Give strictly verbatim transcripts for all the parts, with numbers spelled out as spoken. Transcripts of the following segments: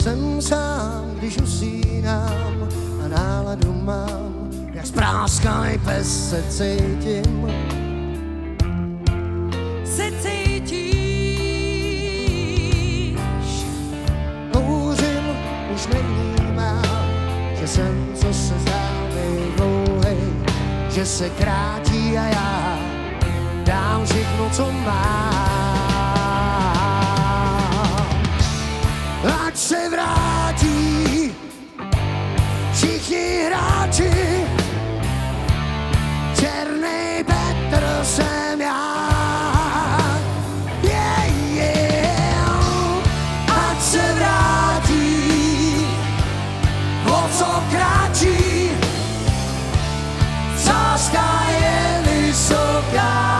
jsem sám, když usínám a náladu mám, jak spráskaný pes se cítím. Se cítíš? Kouřím, už nevnímám, že jsem, co se zdá být dlouhej, že se krátí a já dám všechno, co mám. Ať se vrátí všichni hráči, černý Petr jsem já. Yeah, yeah. Ať se vrátí, o co kráčí, sázka je vysoká.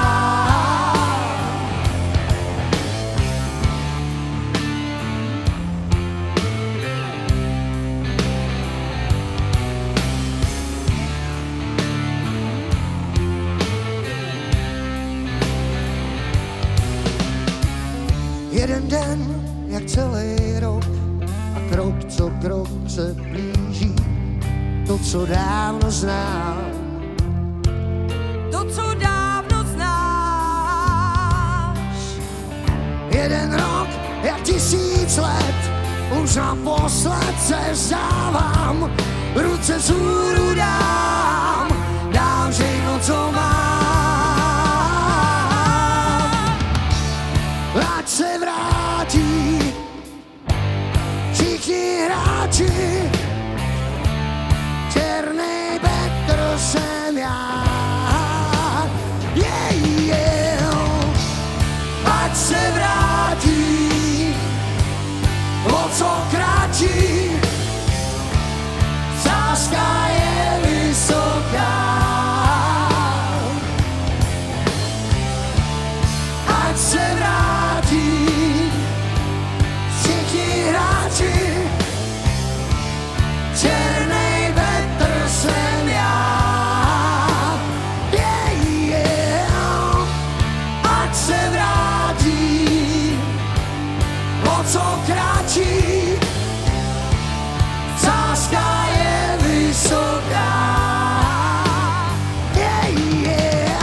Jeden den, jak celý rok, a krok co krok se blíží to, co dávno znám. To, co dávno znáš. Jeden rok, jak tisíc let, už naposled se vzdávám, ruce vzhůru dám, dám všechno, co mám. Ať se vrátí všichni hráči, černý Petr jsem já. Yeah, yeah. Ať se vrátí, o co kráčí, sázka je vysoká. Ať se vrátí všichni hráči, černý Petr jsem já. Yeah, yeah. Ať se vrátí, o co kráčí, sázka je vysoká. Yeah, yeah.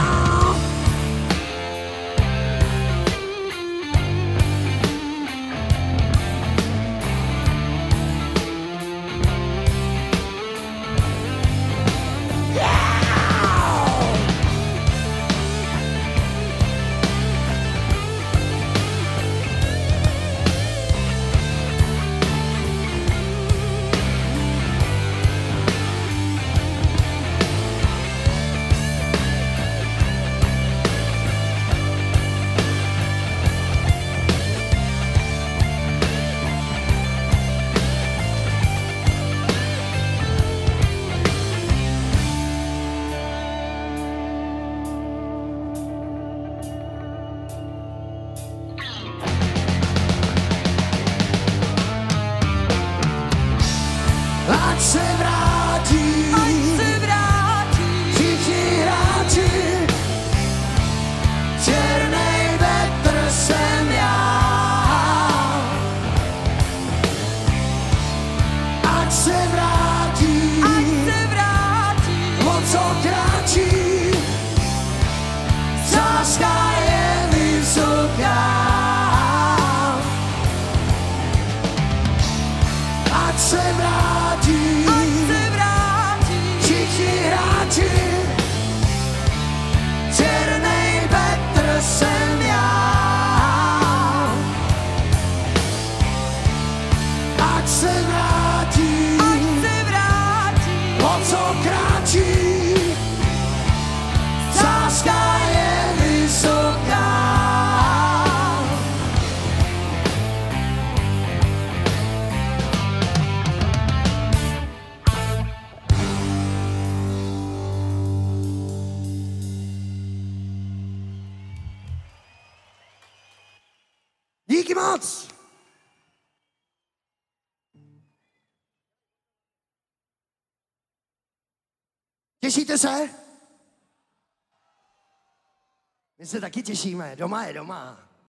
Ať se vrátí, Ať se vrátí všichni hráči, černý Petr jsem já. Ať se vrátí, Ať se vrátí, o co kráčí, sázka je vysoká. Ať se vrátí, ať se vrátí, všichni hráči, černý Petr jsem já. Ať se vrátí, ať se vrátí, o co kráčí, sázka je vysoká. Díky moc! Těšíte se? My se taky těšíme, doma je doma.